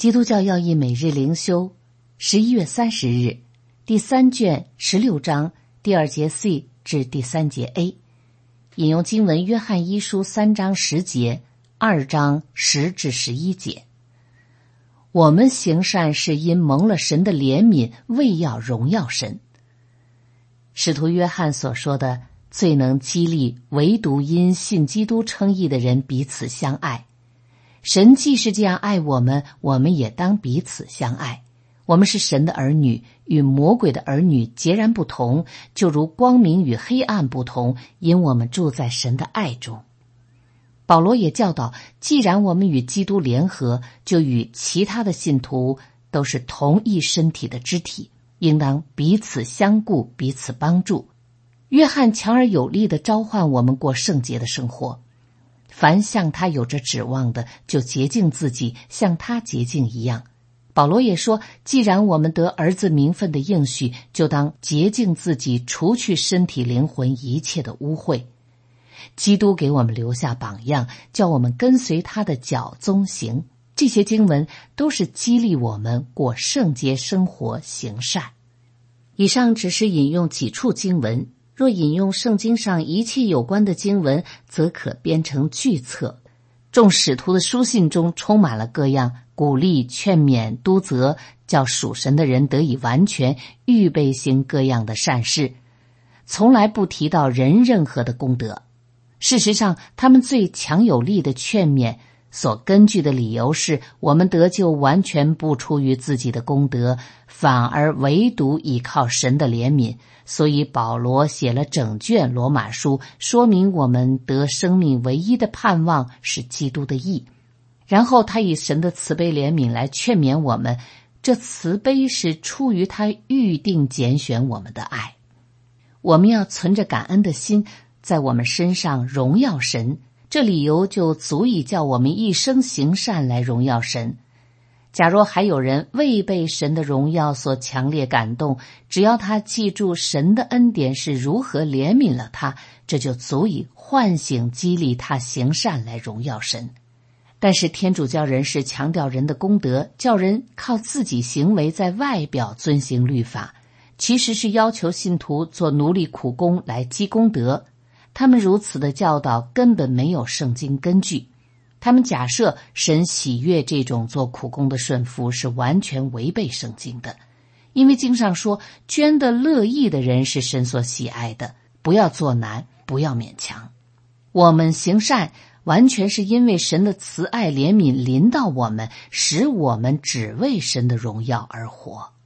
基督教要义每日灵修11月30日，第3卷16章第2节 C 至第3节 A， 引用经文约翰一书3章10节，2章10至11节。我们行善是因蒙了神的怜悯，为要荣耀神。使徒约翰所说的最能激励唯独因信基督称义的人彼此相爱。神既是这样爱我们，我们也当彼此相爱。我们是神的儿女，与魔鬼的儿女截然不同，就如光明与黑暗不同，因我们住在神的爱中。保罗也教导，既然我们与基督联合，就与其他的信徒都是同一身体的肢体，应当彼此相顾，彼此帮助。约翰强而有力地召唤我们过圣洁的生活，凡向他有着指望的，就洁净自己，像他洁净一样。保罗也说，既然我们得儿子名分的应许，就当洁净自己，除去身体灵魂一切的污秽。基督给我们留下榜样，叫我们跟随他的脚踪行。这些经文都是激励我们过圣洁生活，行善。以上只是引用几处经文，若引用圣经上一切有关的经文，则可编成巨册。众使徒的书信中充满了各样鼓励、劝勉、督责，叫属神的人得以完全，预备行各样的善事，从来不提到人任何的功德。事实上，他们最强有力的劝勉所根据的理由是，我们得救完全不出于自己的功德，反而唯独依靠神的怜悯。所以保罗写了整卷罗马书，说明我们得生命唯一的盼望是基督的义。然后他以神的慈悲怜悯来劝勉我们，这慈悲是出于他预定拣选我们的爱。我们要存着感恩的心，在我们身上荣耀神，这理由就足以叫我们一生行善来荣耀神。假若还有人未被神的荣耀所强烈感动，只要他记住神的恩典是如何怜悯了他，这就足以唤醒激励他行善来荣耀神。但是天主教人是强调人的功德，叫人靠自己行为在外表遵行律法，其实是要求信徒做奴隶苦工来积功德。他们如此的教导根本没有圣经根据，他们假设神喜悦这种做苦工的顺服是完全违背圣经的，因为经上说，捐得乐意的人是神所喜爱的，不要做难，不要勉强。我们行善完全是因为神的慈爱怜悯临到我们，使我们只为神的荣耀而活。